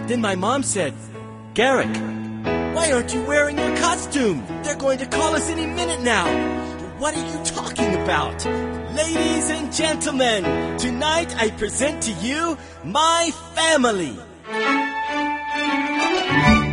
Then my mom said, "Garrick, why aren't you wearing your costume? They're going to call us any minute now." "What are you talking about?" "Ladies and gentlemen, tonight I present to you my family."